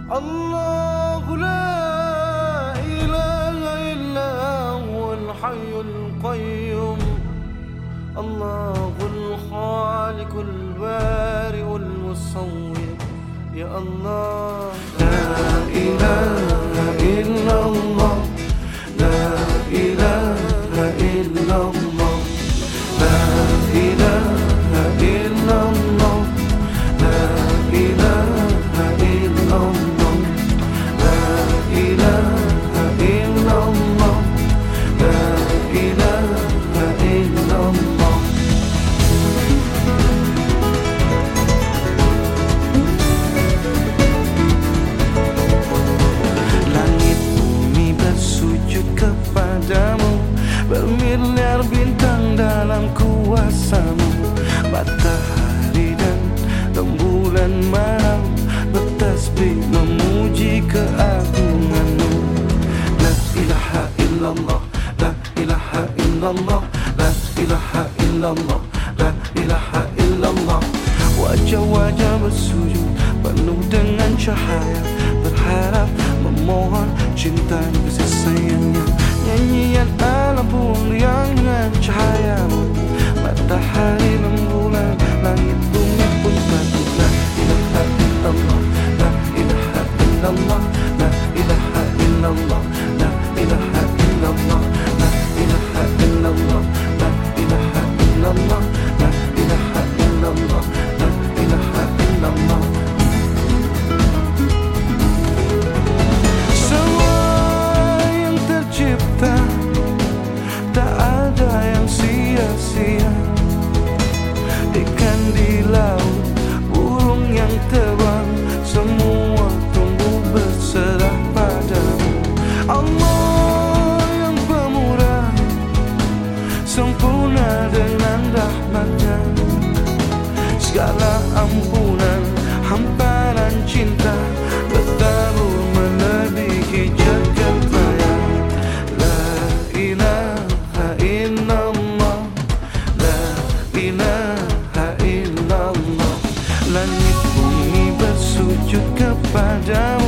الله لا إله إلا هو الحي القيوم الله الخالق البارئ المصور يا الله لا إله إلا الله لا إله إلا الله لا إله إلا الله لا إله إلا الله لا إله إلا الله لا إله إلا الله. Langit bumi bersujud kepadamu, bermiliar bintang dalam kuasamu, matahari dan rembulan malam bertasbih memuji keagunganmu. La ilaha illallah, la ilaha illallah, la ilaha illallah, la ilaha illallah. Wajah-wajah bersujud penuh dengan cahaya, berharap memohon cinta dan kasih sayangnya. Nyanyian alam pun riang dengan cahayamu, matahari rembulan langit bumi pun patuh. La ilaha illallah, la ilaha illallah, la ilaha illallah, la ilaha illallah, la ilaha illallah, la ilaha illallah, la ilaha illallah, la ilaha illallah. Semua yang tercipta tak ada yang sia-sia, ikan di laut, burung yang terbang, semua tumbuh berserah padamu. Allah yang pemurah, sempurna dengan rahmatnya, segala ampunan, hamparan cinta bertabur melebihi jagat raya. La ilaha illallah, la ilaha illallah. Langit bumi bersujud kepadamu,